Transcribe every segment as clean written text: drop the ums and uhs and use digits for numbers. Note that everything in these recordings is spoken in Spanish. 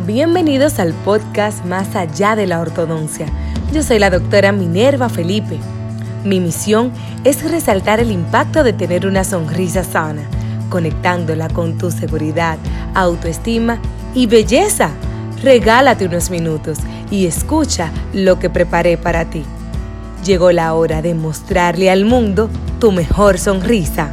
Bienvenidos al podcast Más allá de la ortodoncia. Yo soy la doctora Minerva Felipe. Mi misión es resaltar el impacto de tener una sonrisa sana, conectándola con tu seguridad, autoestima y belleza. Regálate unos minutos y escucha lo que preparé para ti. Llegó la hora de mostrarle al mundo tu mejor sonrisa.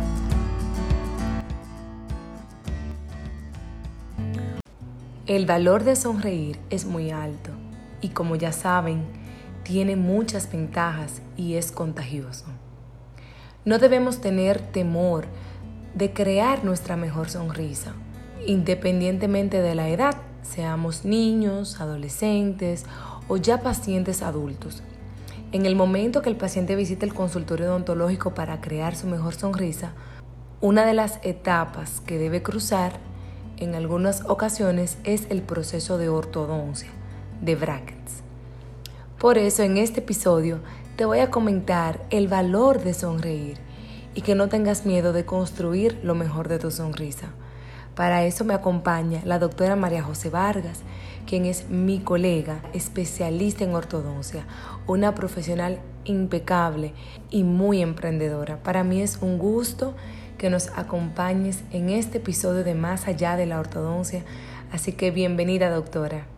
El valor de sonreír es muy alto y, como ya saben, tiene muchas ventajas y es contagioso. No debemos tener temor de crear nuestra mejor sonrisa, independientemente de la edad, seamos niños, adolescentes o ya pacientes adultos. En el momento que el paciente visita el consultorio odontológico para crear su mejor sonrisa, una de las etapas que debe cruzar en algunas ocasiones es el proceso de ortodoncia, de brackets. Por eso en este episodio te voy a comentar el valor de sonreír y que no tengas miedo de construir lo mejor de tu sonrisa. Para eso me acompaña la doctora María José Vargas, quien es mi colega, especialista en ortodoncia, una profesional impecable y muy emprendedora. Para mí es un gusto que nos acompañes en este episodio de Más allá de la ortodoncia. Así que bienvenida, doctora.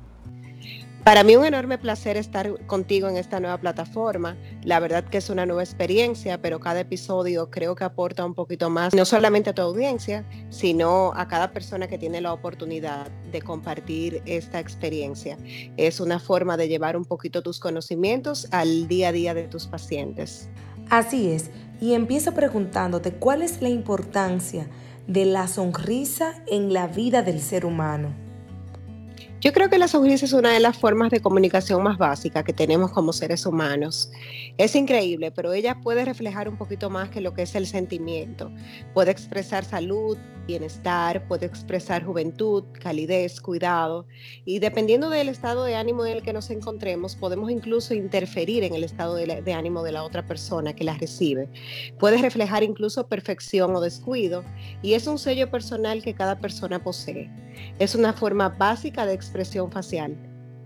Para mí un enorme placer estar contigo en esta nueva plataforma. La verdad que es una nueva experiencia, pero cada episodio creo que aporta un poquito más, no solamente a tu audiencia, sino a cada persona que tiene la oportunidad de compartir esta experiencia. Es una forma de llevar un poquito tus conocimientos al día a día de tus pacientes. Así es, y empiezo preguntándote cuál es la importancia de la sonrisa en la vida del ser humano. Yo creo que la sonrisa es una de las formas de comunicación más básicas que tenemos como seres humanos. Es increíble, pero ella puede reflejar un poquito más que lo que es el sentimiento. Puede expresar salud, bienestar, puede expresar juventud, calidez, cuidado. Y dependiendo del estado de ánimo en el que nos encontremos, podemos incluso interferir en el estado de ánimo de la otra persona que la recibe. Puede reflejar incluso perfección o descuido, y es un sello personal que cada persona posee. Es una forma básica de expresión facial.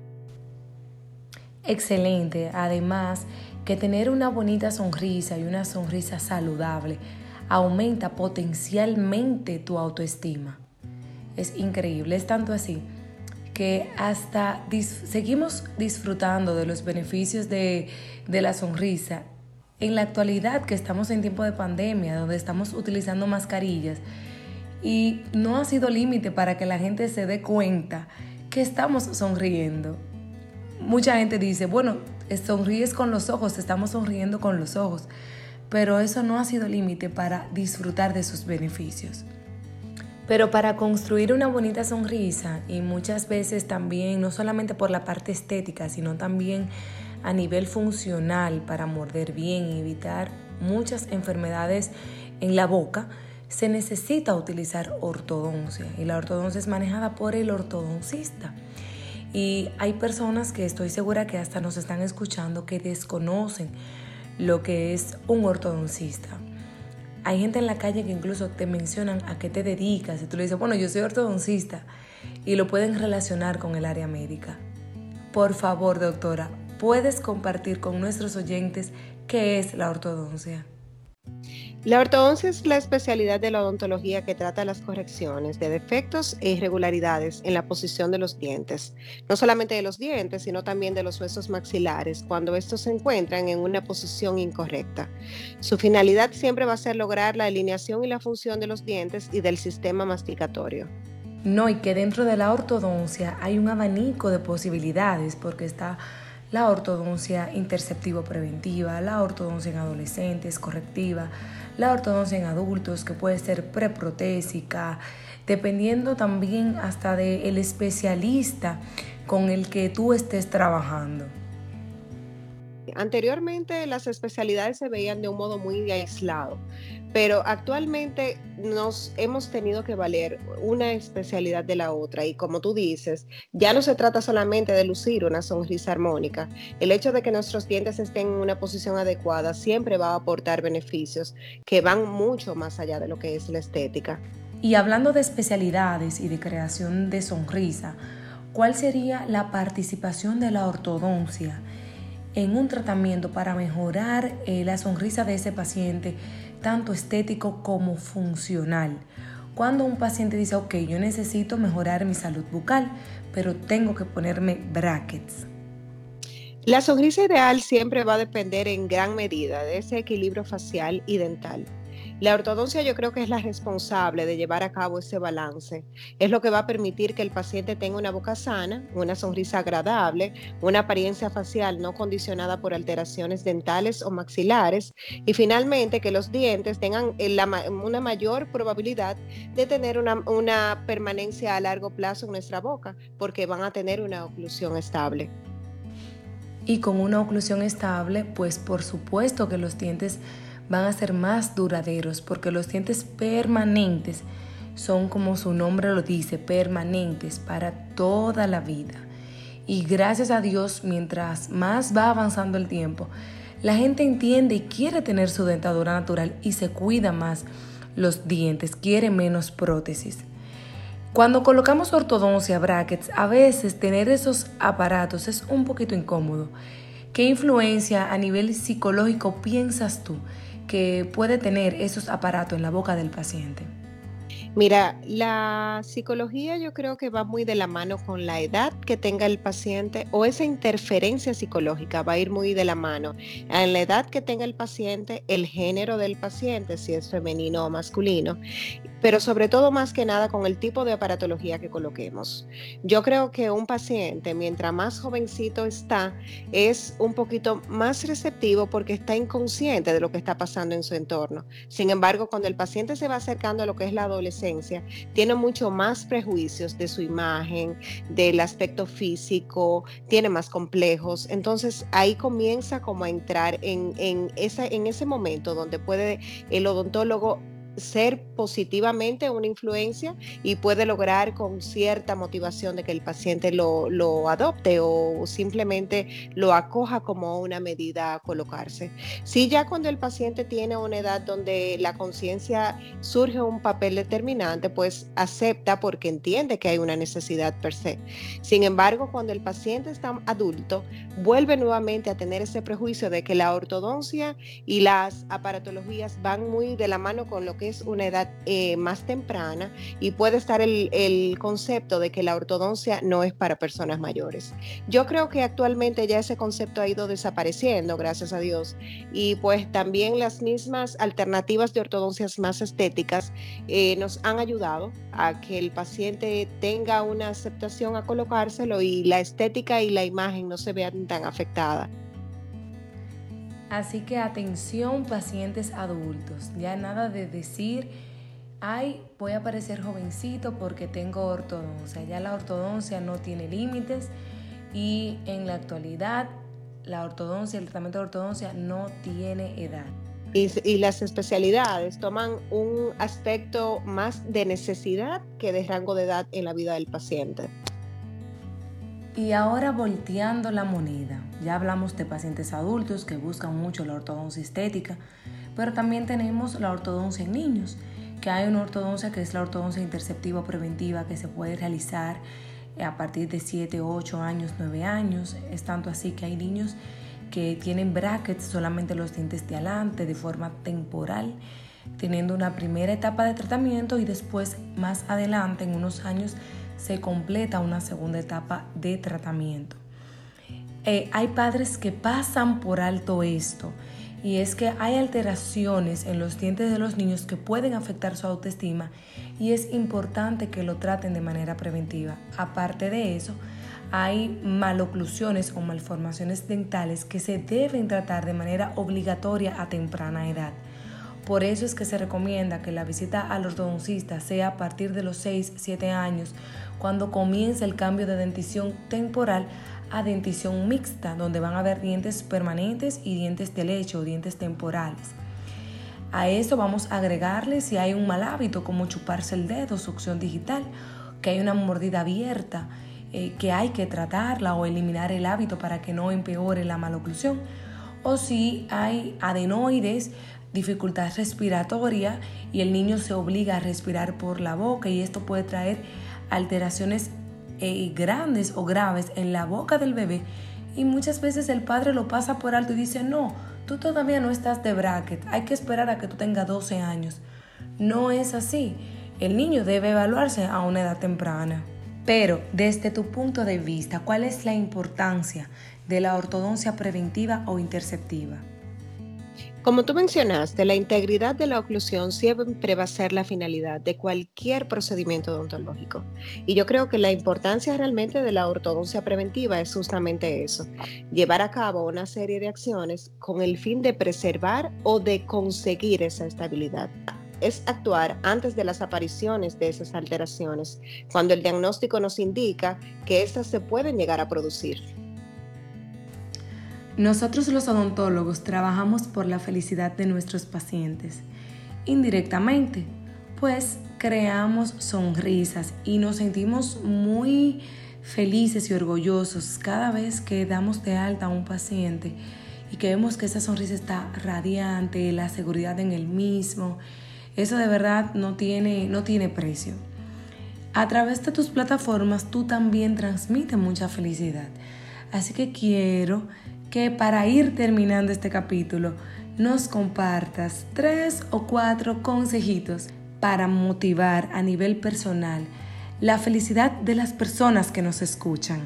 Excelente. Además, que tener una bonita sonrisa y una sonrisa saludable aumenta potencialmente tu autoestima. Es increíble, es tanto así que hasta seguimos disfrutando de los beneficios de la sonrisa. En la actualidad, que estamos en tiempo de pandemia, donde estamos utilizando mascarillas, y no ha sido límite para que la gente se dé cuenta que estamos sonriendo. Mucha gente dice, bueno, sonríes con los ojos, estamos sonriendo con los ojos, pero eso no ha sido límite para disfrutar de sus beneficios. Pero para construir una bonita sonrisa, y muchas veces también, no solamente por la parte estética, sino también a nivel funcional, para morder bien y evitar muchas enfermedades en la boca, se necesita utilizar ortodoncia, y la ortodoncia es manejada por el ortodoncista. Y hay personas que estoy segura que hasta nos están escuchando que desconocen lo que es un ortodoncista. Hay gente en la calle que incluso te mencionan a qué te dedicas y tú le dices, bueno, yo soy ortodoncista, y lo pueden relacionar con el área médica. Por favor, doctora, ¿puedes compartir con nuestros oyentes qué es la ortodoncia? La ortodoncia es la especialidad de la odontología que trata las correcciones de defectos e irregularidades en la posición de los dientes. No solamente de los dientes, sino también de los huesos maxilares, cuando estos se encuentran en una posición incorrecta. Su finalidad siempre va a ser lograr la alineación y la función de los dientes y del sistema masticatorio. No, y que dentro de la ortodoncia hay un abanico de posibilidades, porque está la ortodoncia interceptivo-preventiva, la ortodoncia en adolescentes correctiva, la ortodoncia en adultos, que puede ser preprotésica, dependiendo también hasta del especialista con el que tú estés trabajando. Anteriormente las especialidades se veían de un modo muy aislado, pero actualmente nos hemos tenido que valer una especialidad de la otra, y como tú dices, ya no se trata solamente de lucir una sonrisa armónica. El hecho de que nuestros dientes estén en una posición adecuada siempre va a aportar beneficios que van mucho más allá de lo que es la estética. Y hablando de especialidades y de creación de sonrisa, ¿Cuál sería la participación de la ortodoncia en un tratamiento para mejorar la sonrisa de ese paciente, tanto estético como funcional? Cuando un paciente dice, ok, yo necesito mejorar mi salud bucal, pero tengo que ponerme brackets. La sonrisa ideal siempre va a depender en gran medida de ese equilibrio facial y dental. La ortodoncia yo creo que es la responsable de llevar a cabo ese balance. Es lo que va a permitir que el paciente tenga una boca sana, una sonrisa agradable, una apariencia facial no condicionada por alteraciones dentales o maxilares y finalmente que los dientes tengan una mayor probabilidad de tener una permanencia a largo plazo en nuestra boca porque van a tener una oclusión estable. Y con una oclusión estable, pues por supuesto que los dientes van a ser más duraderos, porque los dientes permanentes son, como su nombre lo dice, permanentes para toda la vida. Y gracias a Dios, mientras más va avanzando el tiempo, la gente entiende y quiere tener su dentadura natural y se cuida más los dientes, quiere menos prótesis. Cuando colocamos ortodoncia, brackets, a veces tener esos aparatos es un poquito incómodo. ¿Qué influencia a nivel psicológico piensas tú que puede tener esos aparatos en la boca del paciente? Mira, la psicología yo creo que va muy de la mano con la edad que tenga el paciente o esa interferencia psicológica va a ir muy de la mano. En la edad que tenga el paciente, el género del paciente, si es femenino o masculino, pero sobre todo más que nada con el tipo de aparatología que coloquemos. Yo creo que un paciente, mientras más jovencito está, es un poquito más receptivo porque está inconsciente de lo que está pasando en su entorno. Sin embargo, cuando el paciente se va acercando a lo que es la adolescencia, tiene mucho más prejuicios de su imagen, del aspecto físico, tiene más complejos. Entonces ahí comienza como a entrar en ese momento donde puede el odontólogo ser positivamente una influencia y puede lograr con cierta motivación de que el paciente lo adopte o simplemente lo acoja como una medida a colocarse. Sí, ya cuando el paciente tiene una edad donde la conciencia surge un papel determinante, pues acepta porque entiende que hay una necesidad per se. Sin embargo, cuando el paciente está adulto, vuelve nuevamente a tener ese prejuicio de que la ortodoncia y las aparatologías van muy de la mano con lo que es una edad más temprana y puede estar el concepto de que la ortodoncia no es para personas mayores. Yo creo que actualmente ya ese concepto ha ido desapareciendo, gracias a Dios, y pues también las mismas alternativas de ortodoncias más estéticas nos han ayudado a que el paciente tenga una aceptación a colocárselo y la estética y la imagen no se vean tan afectadas. Así que atención pacientes adultos, ya nada de decir, ay, voy a parecer jovencito porque tengo ortodoncia. Ya la ortodoncia no tiene límites y en la actualidad la ortodoncia, el tratamiento de ortodoncia no tiene edad. Y las especialidades toman un aspecto más de necesidad que de rango de edad en la vida del paciente. Y ahora volteando la moneda, ya hablamos de pacientes adultos que buscan mucho la ortodoncia estética, pero también tenemos la ortodoncia en niños, que hay una ortodoncia que es la ortodoncia interceptiva preventiva que se puede realizar a partir de 7, 8 años, 9 años. Es tanto así que hay niños que tienen brackets solamente los dientes de adelante de forma temporal, teniendo una primera etapa de tratamiento y después más adelante en unos años se completa una segunda etapa de tratamiento. Hay padres que pasan por alto esto y es que hay alteraciones en los dientes de los niños que pueden afectar su autoestima y es importante que lo traten de manera preventiva. Aparte de eso, hay maloclusiones o malformaciones dentales que se deben tratar de manera obligatoria a temprana edad. Por eso es que se recomienda que la visita al ortodoncista sea a partir de los 6-7 años, cuando comienza el cambio de dentición temporal a dentición mixta, donde van a haber dientes permanentes y dientes de leche o dientes temporales. A eso vamos a agregarle si hay un mal hábito como chuparse el dedo, succión digital, que hay una mordida abierta, que hay que tratarla o eliminar el hábito para que no empeore la maloclusión, o si hay adenoides, dificultad respiratoria y el niño se obliga a respirar por la boca y esto puede traer alteraciones grandes o graves en la boca del bebé y muchas veces el padre lo pasa por alto y dice, no, tú todavía no estás de bracket, hay que esperar a que tú tengas 12 años. No es así, el niño debe evaluarse a una edad temprana. Pero desde tu punto de vista, ¿cuál es la importancia de la ortodoncia preventiva o interceptiva? Como tú mencionaste, la integridad de la oclusión siempre va a ser la finalidad de cualquier procedimiento odontológico. Y yo creo que la importancia realmente de la ortodoncia preventiva es justamente eso, llevar a cabo una serie de acciones con el fin de preservar o de conseguir esa estabilidad. Es actuar antes de las apariciones de esas alteraciones, cuando el diagnóstico nos indica que estas se pueden llegar a producir. Nosotros los odontólogos trabajamos por la felicidad de nuestros pacientes. Indirectamente, pues creamos sonrisas y nos sentimos muy felices y orgullosos cada vez que damos de alta a un paciente y que vemos que esa sonrisa está radiante, la seguridad en el mismo. Eso de verdad no tiene precio. A través de tus plataformas tú también transmites mucha felicidad. Así que quiero que para ir terminando este capítulo nos compartas 3 o 4 consejitos para motivar a nivel personal la felicidad de las personas que nos escuchan.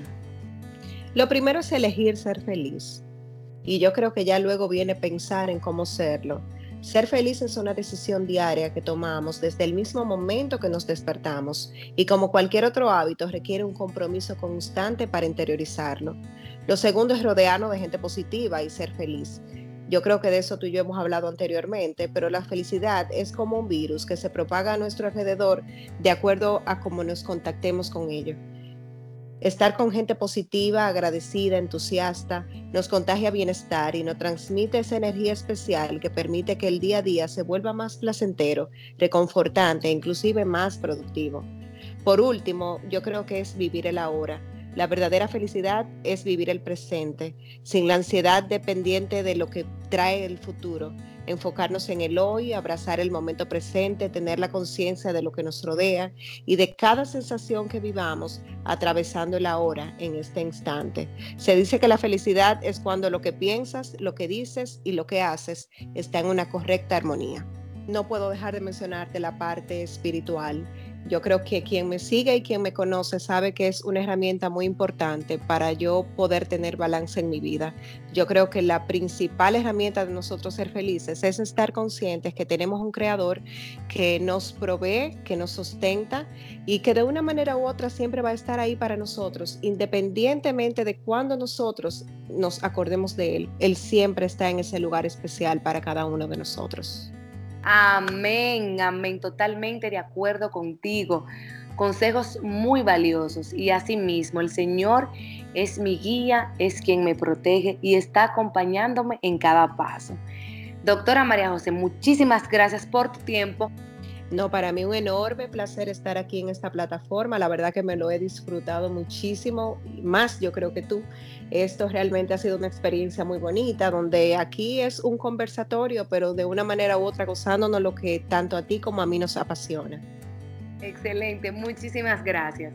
Lo primero es elegir ser feliz. Y yo creo que ya luego viene pensar en cómo serlo. Ser feliz es una decisión diaria que tomamos desde el mismo momento que nos despertamos y como cualquier otro hábito requiere un compromiso constante para interiorizarlo. Lo segundo es rodearnos de gente positiva y ser feliz. Yo creo que de eso tú y yo hemos hablado anteriormente, pero la felicidad es como un virus que se propaga a nuestro alrededor de acuerdo a cómo nos contactemos con ello. Estar con gente positiva, agradecida, entusiasta, nos contagia bienestar y nos transmite esa energía especial que permite que el día a día se vuelva más placentero, reconfortante e inclusive más productivo. Por último, yo creo que es vivir el ahora. La verdadera felicidad es vivir el presente, sin la ansiedad dependiente de lo que trae el futuro. Enfocarnos en el hoy, abrazar el momento presente, tener la conciencia de lo que nos rodea y de cada sensación que vivamos atravesando el ahora en este instante. Se dice que la felicidad es cuando lo que piensas, lo que dices y lo que haces está en una correcta armonía. No puedo dejar de mencionarte la parte espiritual. Yo creo que quien me sigue y quien me conoce sabe que es una herramienta muy importante para yo poder tener balance en mi vida. Yo creo que la principal herramienta de nosotros ser felices es estar conscientes que tenemos un creador que nos provee, que nos sustenta y que de una manera u otra siempre va a estar ahí para nosotros, independientemente de cuándo nosotros nos acordemos de él. Él siempre está en ese lugar especial para cada uno de nosotros. Amén, amén, totalmente de acuerdo contigo. Consejos muy valiosos y asimismo el Señor es mi guía, es quien me protege y está acompañándome en cada paso. Doctora María José, muchísimas gracias por tu tiempo. No, para mí un enorme placer estar aquí en esta plataforma. La verdad que me lo he disfrutado muchísimo, más yo creo que tú. Esto realmente ha sido una experiencia muy bonita, donde aquí es un conversatorio, pero de una manera u otra gozándonos lo que tanto a ti como a mí nos apasiona. Excelente, muchísimas gracias.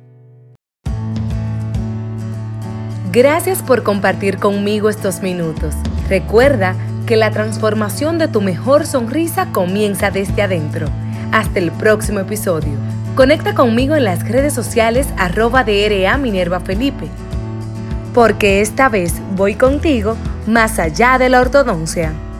Gracias por compartir conmigo estos minutos. Recuerda que la transformación de tu mejor sonrisa comienza desde adentro. Hasta el próximo episodio. Conecta conmigo en las redes sociales @DRA Minerva Felipe. Porque esta vez voy contigo más allá de la ortodoncia.